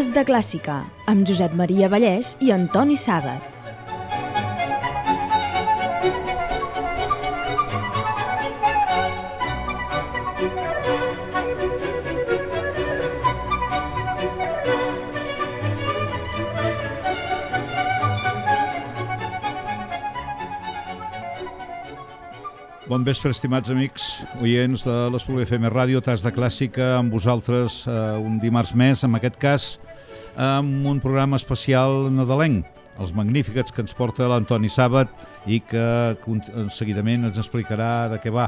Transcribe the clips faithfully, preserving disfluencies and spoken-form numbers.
Tas de Clàssica, amb Josep Maria Vallès i Antoni Sàbat. Bon vespre, estimats amics, oients de l'Espluga F M Ràdio, Tas de Clàssica, amb vosaltres eh, un dimarts més, en aquest cas, amb un programa especial nadalenc, els Magnífics, que ens porta l'Antoni Sàbat i que seguidament ens explicarà de què va.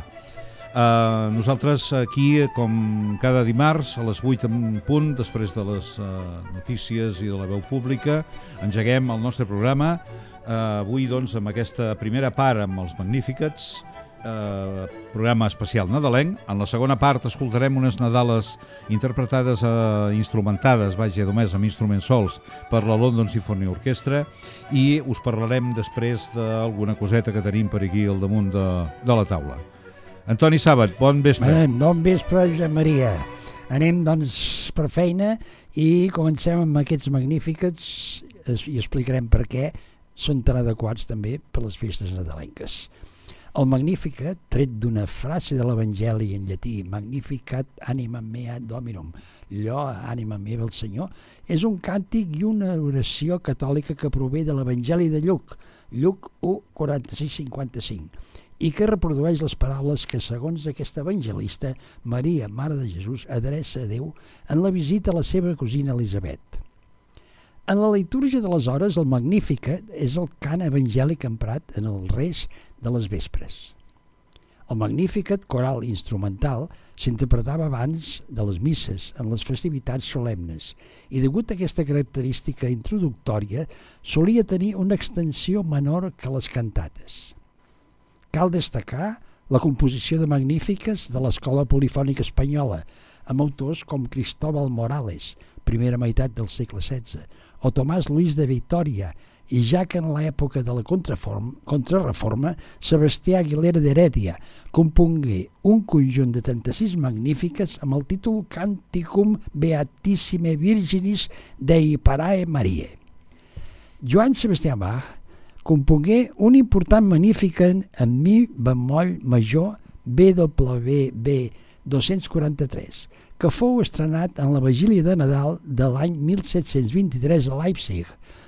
Eh, nosaltres aquí, com cada dimarts, a les vuit en punt, després de les eh, notícies i de la veu pública, engeguem el nostre programa. Eh, avui, doncs, amb aquesta primera part amb els Magnífics, Uh, programa especial nadalenc. En la segona part escoltarem unes Nadales interpretades, uh, instrumentades, vaja, només amb instruments sols, per la London Symphony Orchestra, i us parlarem després d'alguna coseta que tenim per aquí al damunt de, de la taula. Antoni Sàbat, bon vespre. Bé, bon vespre, Josep Maria. Anem, doncs, per feina i comencem amb aquests Magnífics i explicarem per què són tan adequats també per les festes nadalenques. El Magnificat, tret d'una frase de l'Evangeli en llatí, Magnificat anima mea Dominum, allò, ànima meva el Senyor, és un càntic i una oració catòlica que prové de l'Evangeli de Lluc, Lluc u, quaranta-sis cinquanta-cinc, i que reprodueix les paraules que, segons aquest evangelista, Maria, Mare de Jesús, adreça a Déu en la visita a la seva cosina Elisabet. En la litúrgia de les hores, el Magnificat és el cant evangèlic emprat en el res de les vespres. El Magnificat, coral i instrumental, s'interpretava abans de les misses, en les festivitats solemnes, i degut a aquesta característica introductòria, solia tenir una extensió menor que les cantates. Cal destacar la composició de Magnífiques de l'Escola Polifònica Espanyola, amb autors com Cristóbal Morales, primera meitat del segle setze, o Tomàs Lluís de Vitòria, i ja que en l'època de la Contrarreforma, Sebastià Aguilera d'Heredia compongué un conjunt de trenta-sis Magnífiques amb el títol Canticum Beatissime Virginis Dei Parae Mariae. Joan Sebastià Bach compongué un important Magnificat en mi bemoll major B W B dos-cents quaranta-tres, que fou estrenat en la vigília de Nadal de l'any mil set-cents vint-i-tres a Leipzig.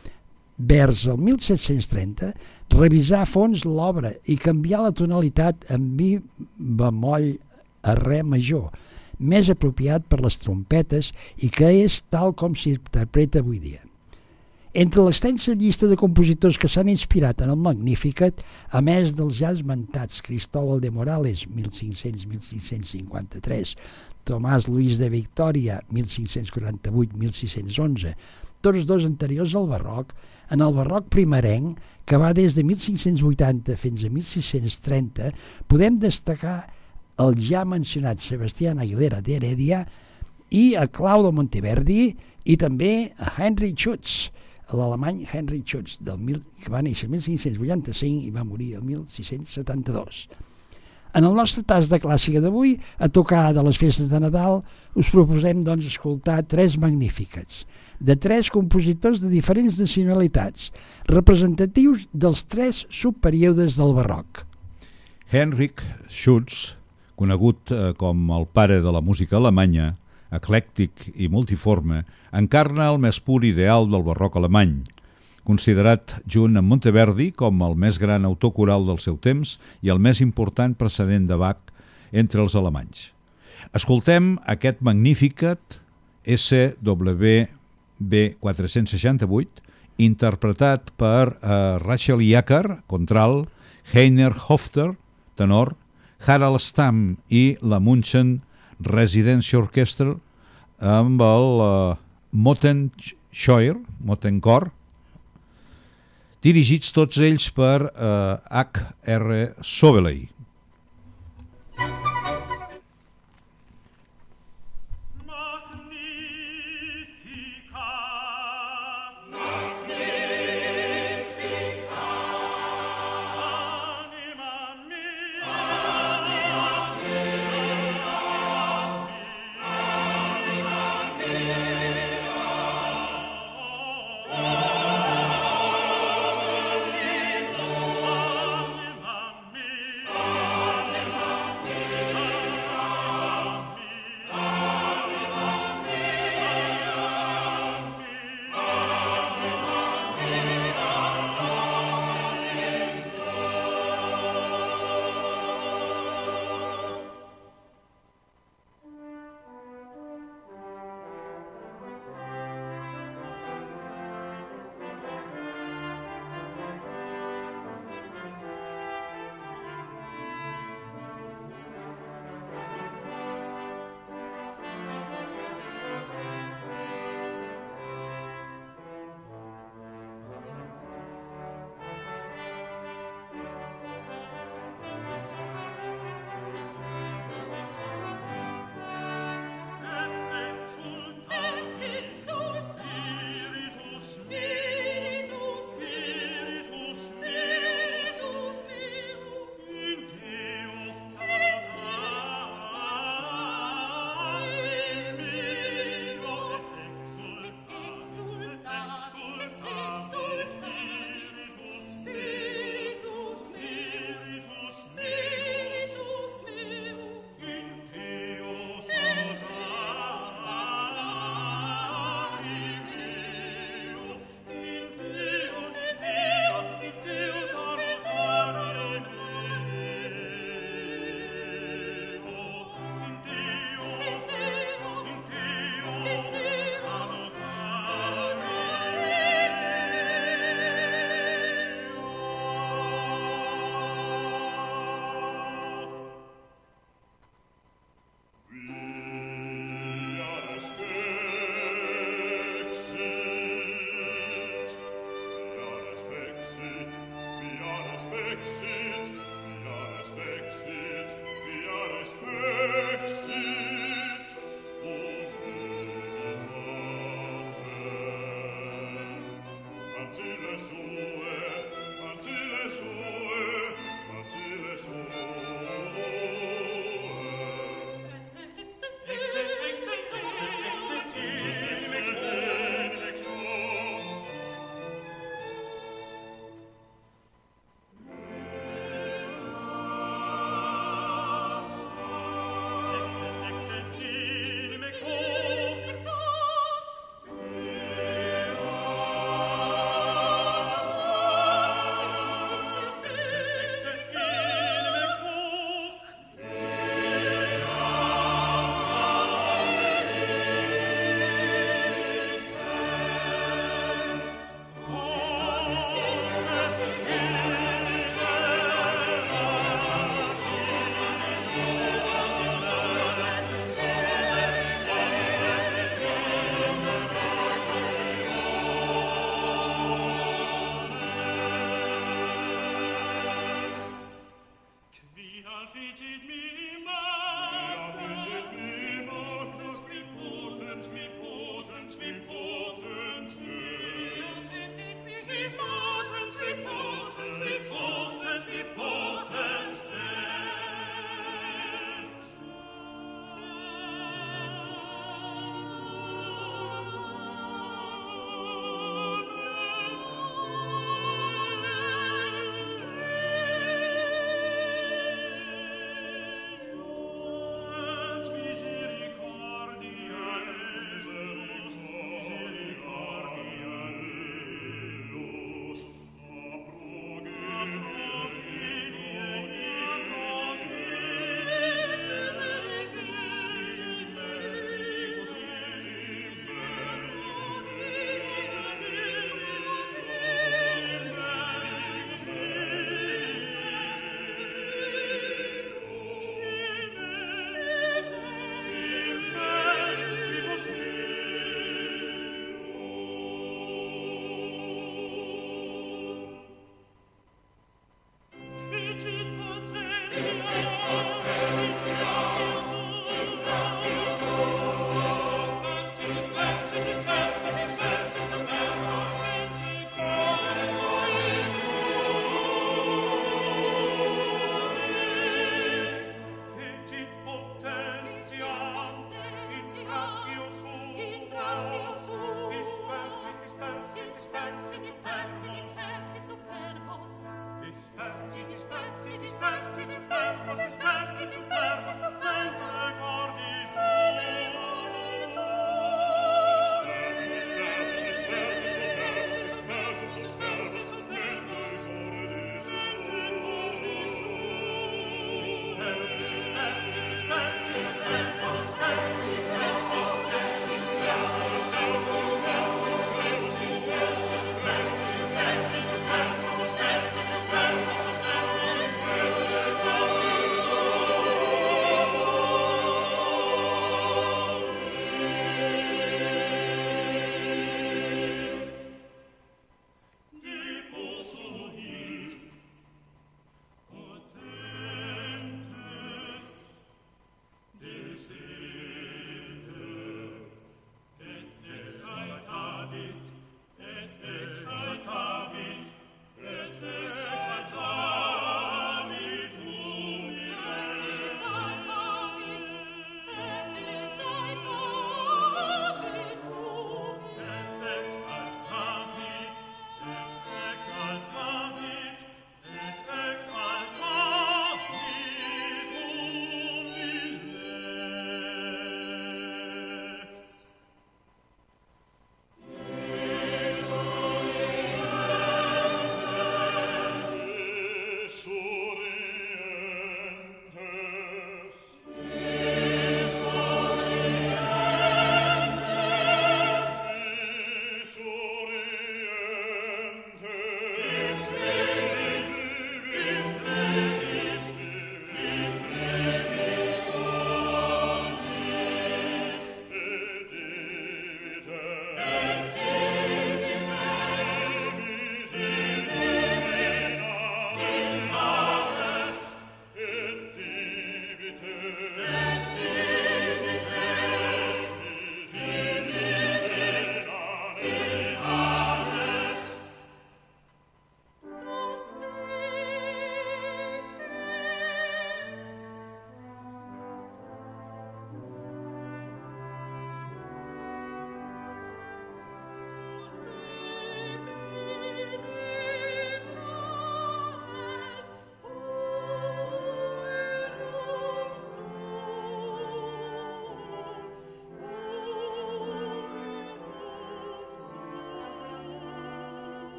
Vers el mil set-cents trenta, revisar a fons l'obra i canviar la tonalitat en mi bemoll a re major, més apropiat per les trompetes i que és tal com s'interpreta avui dia. Entre l'extensa llista de compositors que s'han inspirat en el Magnificat, a més dels ja esmentats Cristóbal de Morales, mil cinc-cents a mil cinc-cents cinquanta-tres, Tomàs Lluís de Vitòria, mil cinc-cents quaranta-vuit a mil sis-cents onze, tots dos anteriors al barroc, en el barroc primerenc, que va des de mil cinc-cents vuitanta fins a mil sis-cents trenta, podem destacar el ja mencionat Sebastià Aguilera d'Heredia i a Claudio Monteverdi i també a Henry Schütz, l'alemany Henry Schütz, del mil, que va néixer el mil cinc-cents vuitanta-cinc i va morir el mil sis-cents setanta-dos. En el nostre tas de clàssica d'avui, a tocar de les festes de Nadal, us proposem doncs escoltar tres Magnífics, de tres compositors de diferents nacionalitats, representatius dels tres subperíodes del barroc. Heinrich Schütz, conegut eh, com el pare de la música alemanya, eclèctic i multiforme, encarna el més pur ideal del barroc alemany, considerat junt amb Monteverdi com el més gran autor coral del seu temps i el més important precedent de Bach entre els alemanys. Escoltem aquest Magnificat S W B quatre-cents seixanta-vuit, interpretat per uh, Rachel Yacker, contralt, Heiner Hofter, tenor, Harald Stamm i la München Residency Orchestra amb el uh, Mottenchor, Mottenchor, dirigits tots ells per uh, H R Sobeley.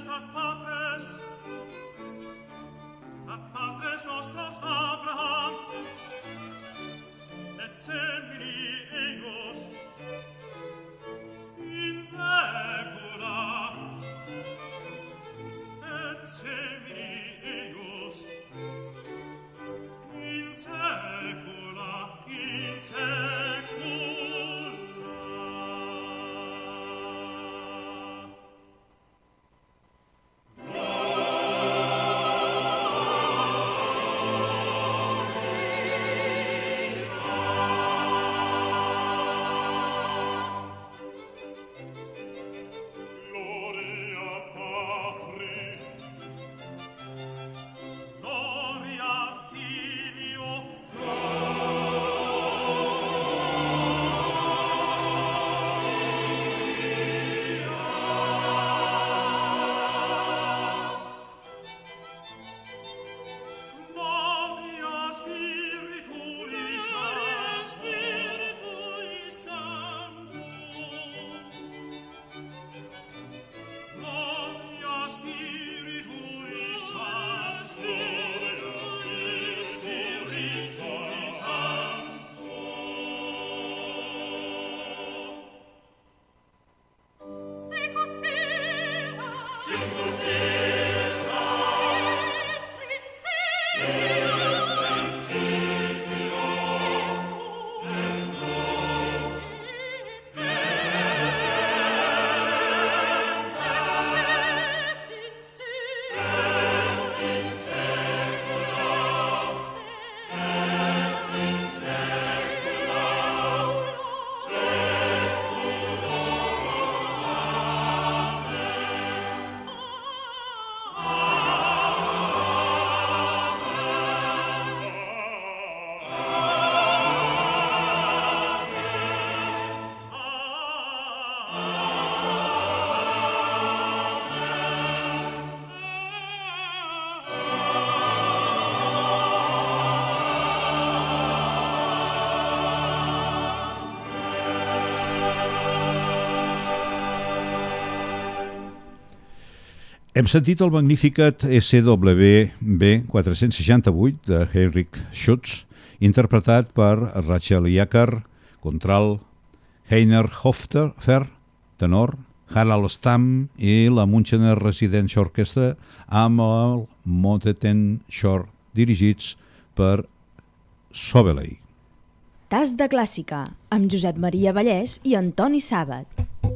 Hem sentit el Magnificat S W B quatre-cents seixanta-vuit de Heinrich Schütz, interpretat per Rachel Yacker, contralt, Heiner Hoffer, tenor, Harald Stamm i la Münchener Residence Orchestra amb el Motetten Chor, dirigits per Sobeley. Tas de clàssica, amb Josep Maria Vallès i Antoni Sàbat.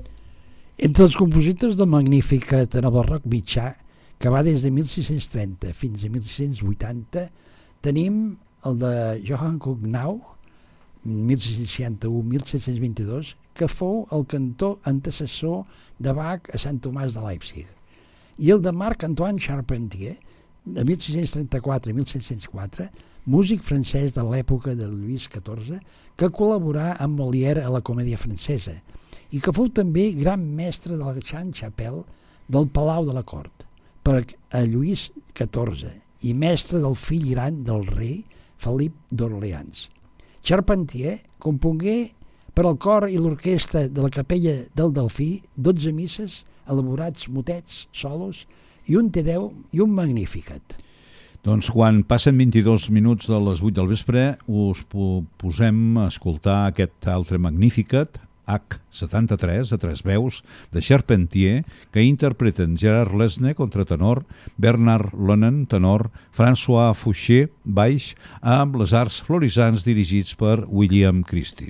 Entre els compositors del Magnificat en el barroc mitjà, que va des de mil sis-cents trenta fins a mil sis-cents vuitanta, tenim el de Johann Kuhnau, mil sis-cents seixanta-u a mil set-cents vint-i-dos, que fou el cantor antecessor de Bach a Sant Tomàs de Leipzig, i el de Marc-Antoine Charpentier, de mil sis-cents trenta-quatre a mil set-cents quatre, músic francès de l'època de Lluís catorze, que col·laborà amb Molière a la comèdia francesa, i que fou també gran mestre de la Chant-Chapelle del Palau de la Cort per a Lluís catorze i mestre del fill gran del rei Felip d'Orleans. Charpentier compongué per al cor i l'orquestra de la Capella del Delfí dotze misses, elaborats motets, solos i un Te Deum i un Magnificat. Doncs quan passen vint-i-dos minuts de les vuit del vespre us posem a escoltar aquest altre Magnificat, H setanta-tres, a tres veus, de Charpentier, que interpreten Gerard Lesne, contratenor, Bernard Lonen, tenor, François Fouché, baix, amb les arts florisants dirigits per William Christie.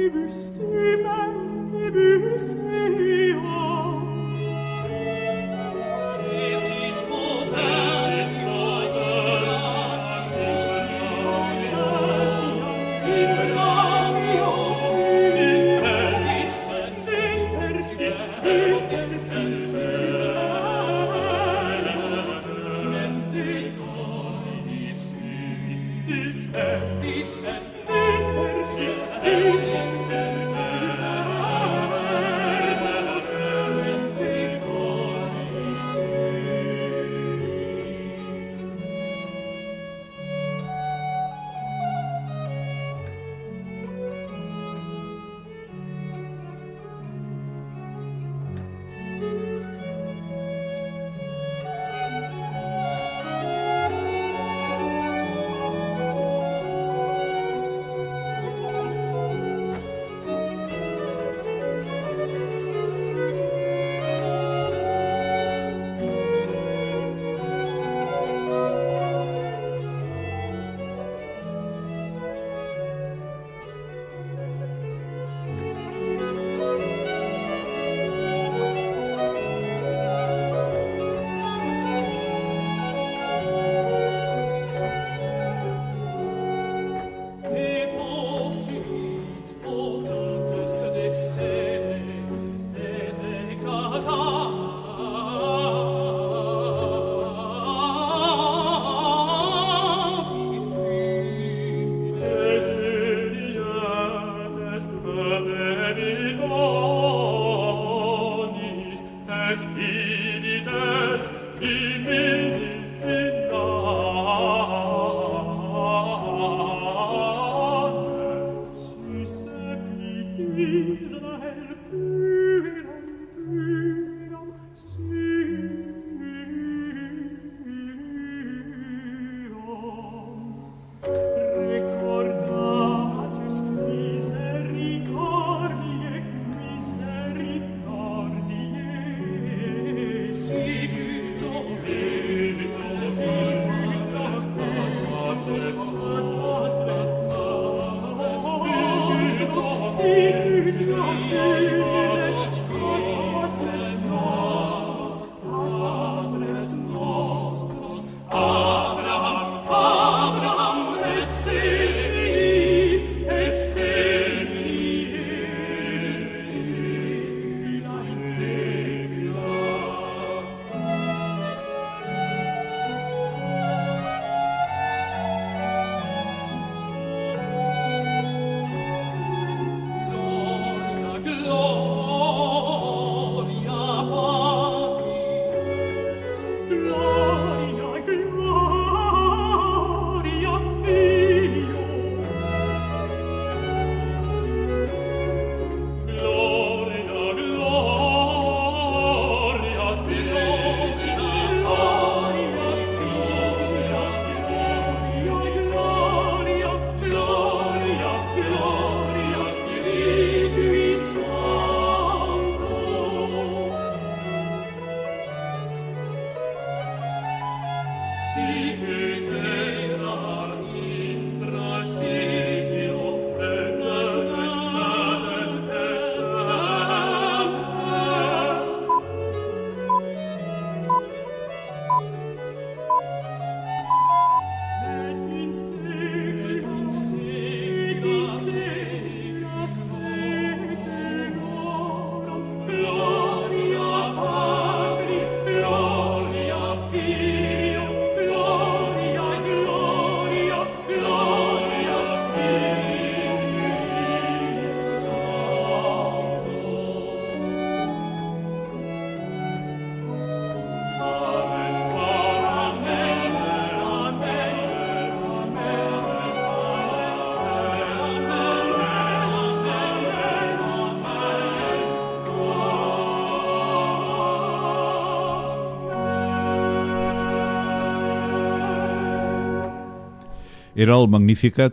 Era el Magnificat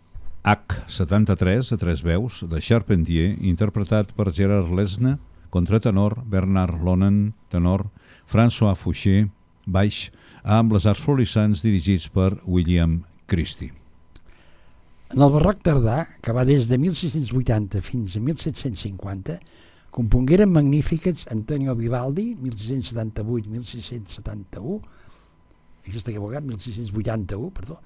H setanta-tres a tres veus de Charpentier, interpretat per Gerard Lesne, contratenor, Bernard Lonen, tenor, François Fouché, baix, amb les arts florissants dirigits per William Christie. En el barroc tardà, que va des de mil sis-cents vuitanta fins a mil set-cents cinquanta, compongueren magnífics Antonio Vivaldi, mil sis-cents setanta-vuit a mil sis-cents setanta-u, aquesta que he bogat, mil sis-cents vuitanta-u, perdó,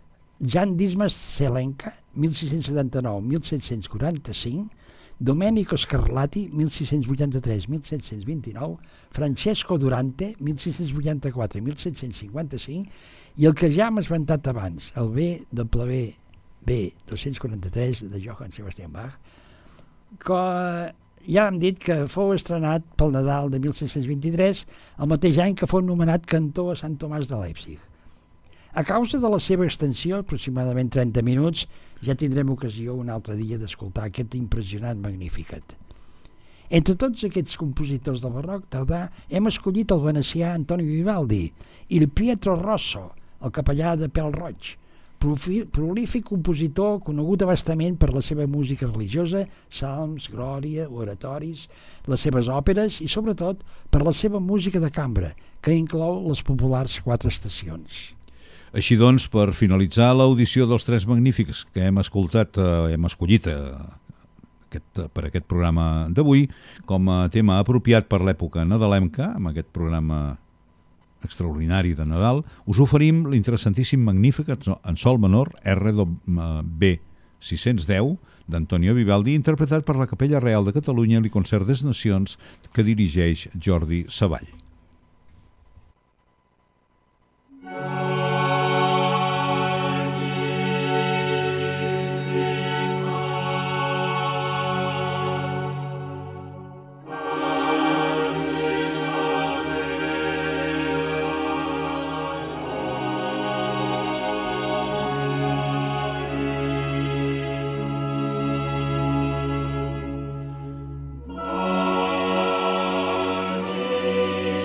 Jan Dismas Zelenka, mil sis-cents setanta-nou a mil set-cents quaranta-cinc, Domenico Scarlatti, mil sis-cents vuitanta-tres a mil set-cents vint-i-nou, Francesco Durante, mil sis-cents vuitanta-quatre a mil set-cents cinquanta-cinc, i el que ja hem esmentat abans, el B W B dos-cents quaranta-tres de Johann Sebastian Bach, que ja hem dit que fou estrenat pel Nadal de mil set-cents vint-i-tres, el mateix any que fou nomenat cantor a Sant Tomàs de Leipzig. A causa de la seva extensió, aproximadament trenta minuts, ja tindrem ocasió un altre dia d'escoltar aquest impressionant Magnificat. Entre tots aquests compositors del barroc tardà hem escollit el venecià Antonio Vivaldi i el Pietro Rosso, el capellà de Pèl Roig, prolífic compositor conegut abastament per la seva música religiosa, salms, glòria, oratoris, les seves òperes i sobretot per la seva música de cambra, que inclou les populars quatre estacions. Així doncs, per finalitzar l'audició dels tres magnífics que hem escoltat, eh, hem escollit eh, aquest, per aquest programa d'avui, com a tema apropiat per l'època nadalenca, amb aquest programa extraordinari de Nadal, us oferim l'interessantíssim Magnificat en sol menor R B sis-cents deu d'Antonio Vivaldi, interpretat per la Capella Real de Catalunya i el Concert des Nacions que dirigeix Jordi Savall. Amen.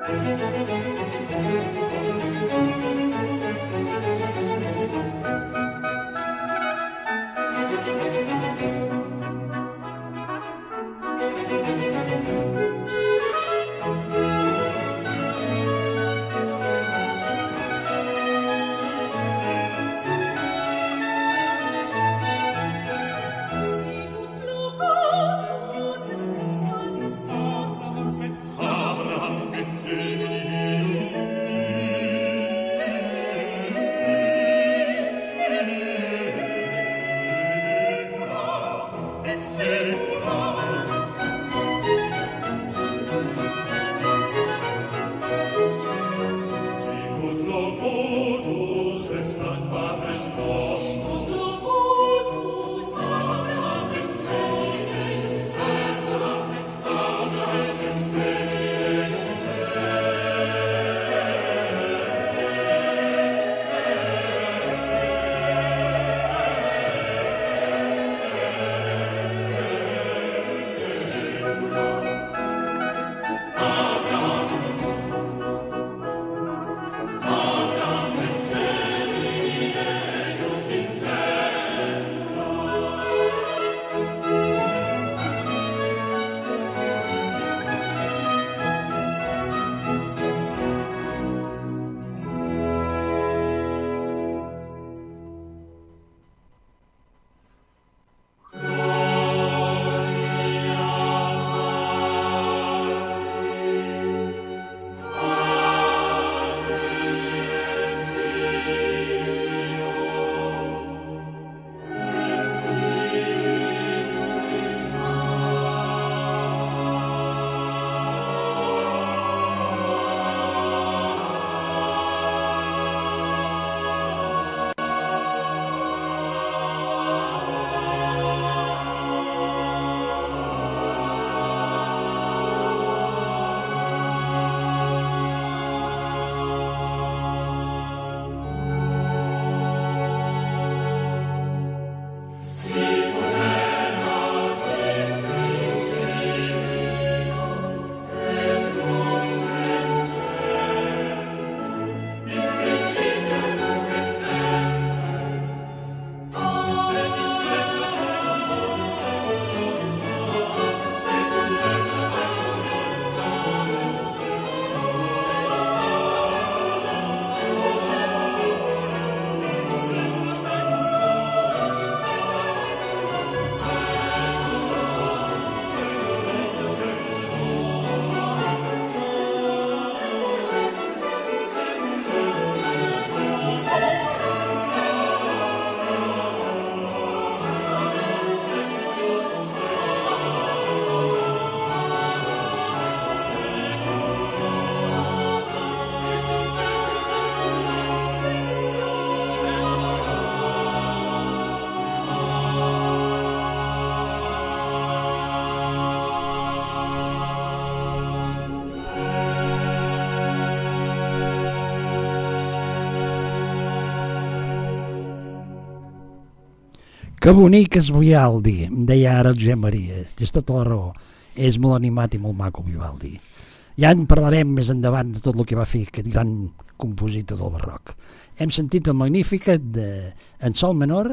Que bonic és Vivaldi, em deia ara el Josep Maria. Tens tota la raó. És molt animat i molt maco Vivaldi. Ja en parlarem més endavant de tot el que va fer aquest gran compositor del barroc. Hem sentit el Magnificat de, en sol menor,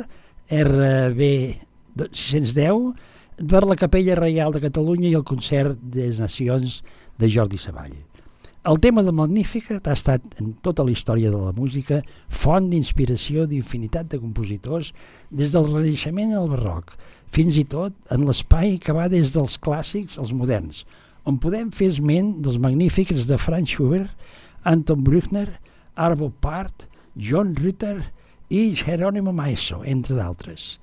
R B sis cents deu, per la Capella Reial de Catalunya i el concert de les Nacions de Jordi Savall. El tema del Magnificat ha estat, en tota la història de la música, font d'inspiració d'infinitat de compositors des del Renaixement al Barroc, fins i tot en l'espai que va des dels clàssics als moderns, on podem fer esment dels Magnífics de Franz Schubert, Anton Bruckner, Arvo Pärt, John Rutter i Geronimo Maeso, entre d'altres.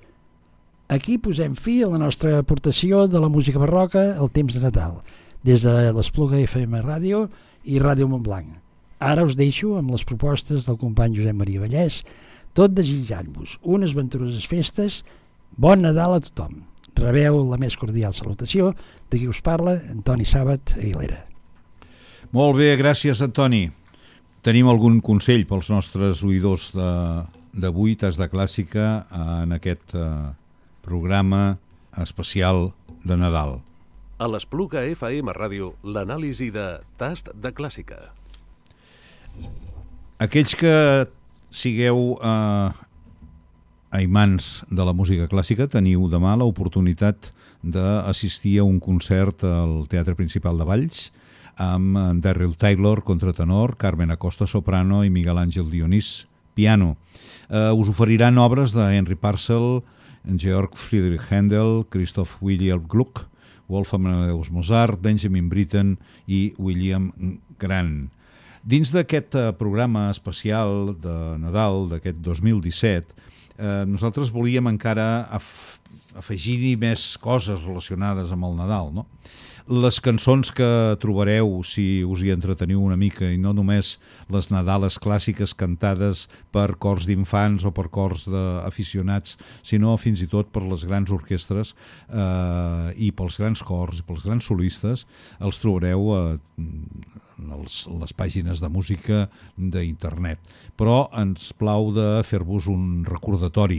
Aquí posem fi a la nostra aportació de la música barroca al temps de Nadal, des de l'Espluga F M Ràdio i Ràdio Montblanc. Ara us deixo amb les propostes del company Josep Maria Vallès, tot desitjant-vos unes venturoses festes, bon Nadal a tothom. Rebeu la més cordial salutació de qui us parla, Antoni Sàbat Aguilera. Molt bé, gràcies Antoni. Tenim algun consell pels nostres oïdors d'avui, Tas de Clàssica, en aquest eh, programa especial de Nadal? A l'Espluga F M Ràdio, l'anàlisi de Tast de Clàssica. Aquells que sigueu eh, aimants de la música clàssica, teniu demà l'oportunitat d'assistir a un concert al Teatre Principal de Valls amb Daryl Taylor, contratenor, Carmen Acosta, soprano, i Miguel Àngel Dionís, piano. Eh, us oferiran obres de Henry Purcell, Georg Friedrich Händel, Christoph Wilhelm Gluck, Wolfgang Amadeus Mozart, Benjamin Britten i William Grant. Dins d'aquest eh, programa especial de Nadal d'aquest dos mil disset, eh, nosaltres volíem encara af afegir-hi més coses relacionades amb el Nadal, no? Les cançons que trobareu, si us hi entreteniu una mica, i no només les Nadales clàssiques cantades per cors d'infants o per cors d'aficionats, sinó fins i tot per les grans orquestres eh, i pels grans cors i pels grans solistes, els trobareu a els, les pàgines de música d'internet. Però ens plau de fer-vos un recordatori.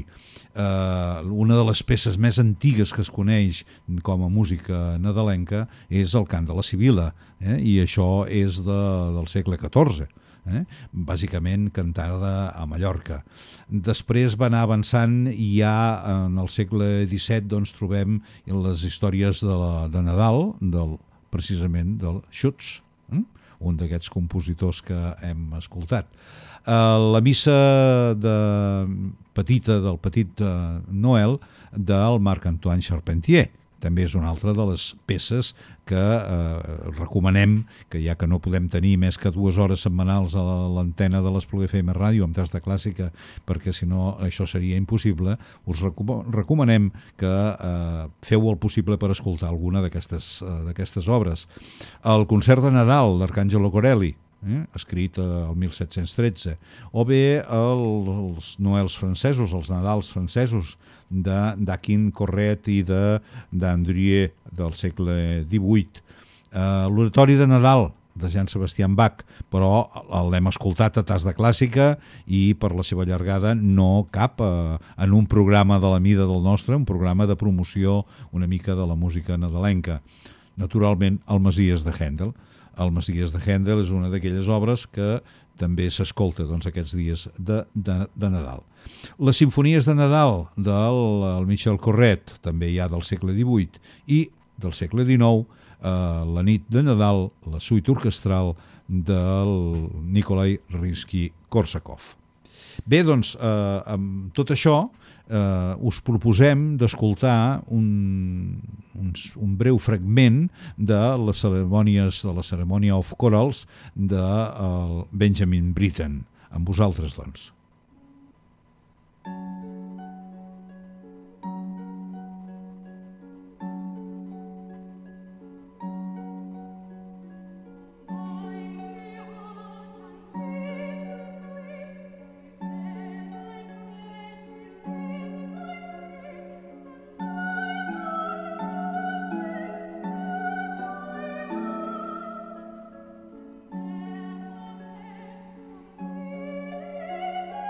Uh, una de les peces més antigues que es coneix com a música nadalenca és el cant de la Sibil·la, eh? I això és de, del segle catorze, eh? Bàsicament cantada a Mallorca. Després va anar avançant i ja en el segle disset doncs, trobem les històries de, la, de Nadal, del, precisament del Schütz, eh? Un d'aquests compositors que hem escoltat. Uh, la missa de petita del petit uh, Noel del Marc-Antoine Charpentier. També és una altra de les peces que eh, recomanem, que ja que no podem tenir més que dues hores setmanals a l'antena de l'Espluga F M Ràdio amb Tast de Clàssica, perquè si no això seria impossible, us recomanem que eh, feu el possible per escoltar alguna d'aquestes eh, d'aquestes obres. El concert de Nadal d'Arcangelo Corelli, Eh, escrit el mil set-cents tretze, o bé el, els Noels francesos, els Nadals francesos d'Aquin Corret i d'Andrieu del segle divuit. Eh, L'oratori de Nadal de Johann Sebastian Bach, però l'hem escoltat a Tast de Clàssica i per la seva llargada no cap eh, en un programa de la mida del nostre, un programa de promoció una mica de la música nadalenca. Naturalment, el Messies de Händel. El Messies de Händel és una d'aquelles obres que també s'escolta doncs, aquests dies de, de, de Nadal. Les simfonies de Nadal del Michel Corret, també ja del segle divuit, i del segle dinou, eh, la nit de Nadal, la suite orquestral del Nikolai Rimsky-Korsakov. Bé, doncs, eh, amb tot això, eh, us proposem d'escoltar un, un, un breu fragment de les cerimònies, de la cerimònia of Chorals de eh, Benjamin Britten. Amb vosaltres, doncs. Thank you.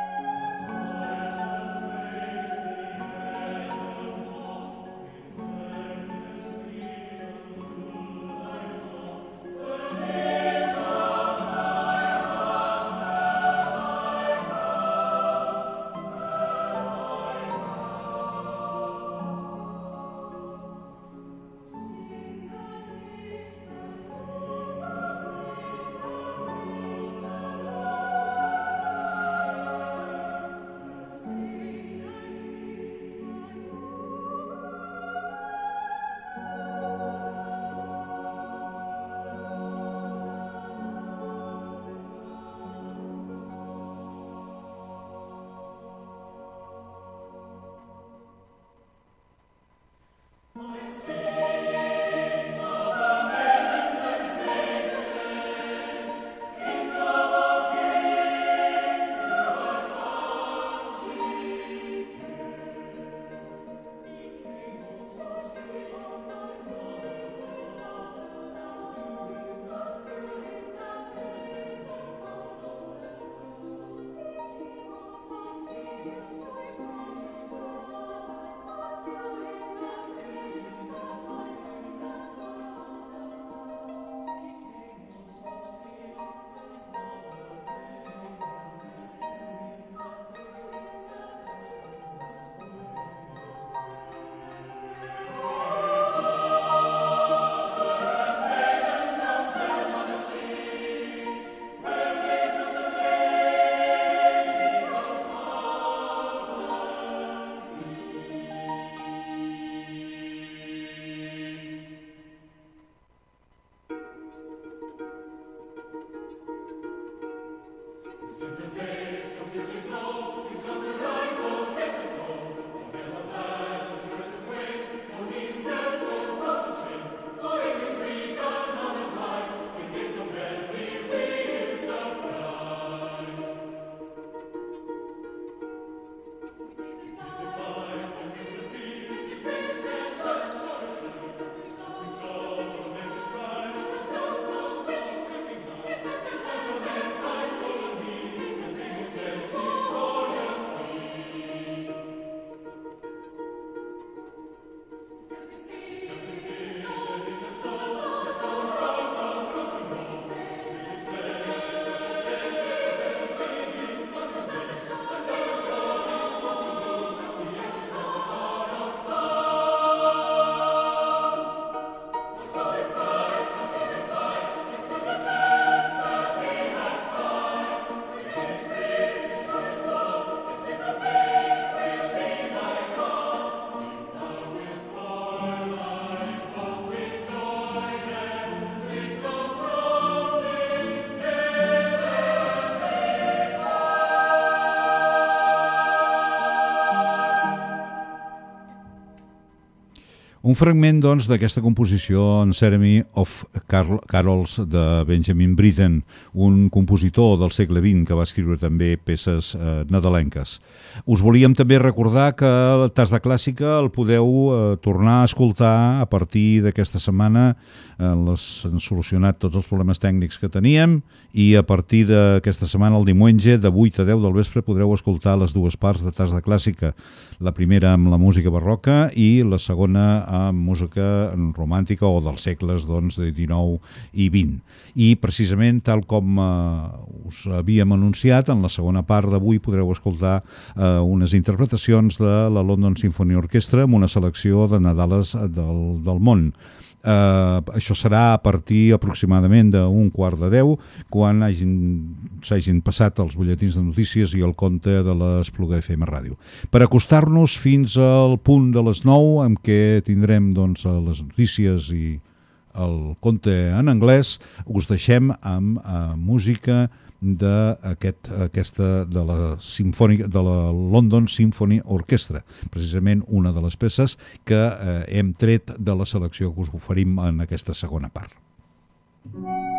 Un fragment, doncs, d'aquesta composició en Ceremony of Carol, Carols de Benjamin Britten, un compositor del segle vint que va escriure també peces eh, nadalenques. Us volíem també recordar que el Tas de Clàssica el podeu eh, tornar a escoltar a partir d'aquesta setmana. Eh, les, han solucionat tots els problemes tècnics que teníem i a partir d'aquesta setmana, el diumenge, de vuit a deu del vespre, podreu escoltar les dues parts de Tas de Clàssica. La primera amb la música barroca i la segona amb música romàntica o dels segles doncs, de dinou i vint. I precisament, tal com eh, us havíem anunciat, en la segona part d'avui podreu escoltar eh, unes interpretacions de la London Symphony Orchestra amb una selecció de Nadales del, del món. Uh, això serà a partir aproximadament d'un quart de deu, quan s'hagin passat els butlletins de notícies i el compte de l'Espluga F M Ràdio. Per acostar-nos fins al punt de les nou, en què tindrem doncs, les notícies i el compte en anglès, us deixem amb uh, música de, aquest, aquesta, de, la Simfònica, de la London Symphony Orchestra, precisament una de les peces que eh, hem tret de la selecció que us oferim en aquesta segona part.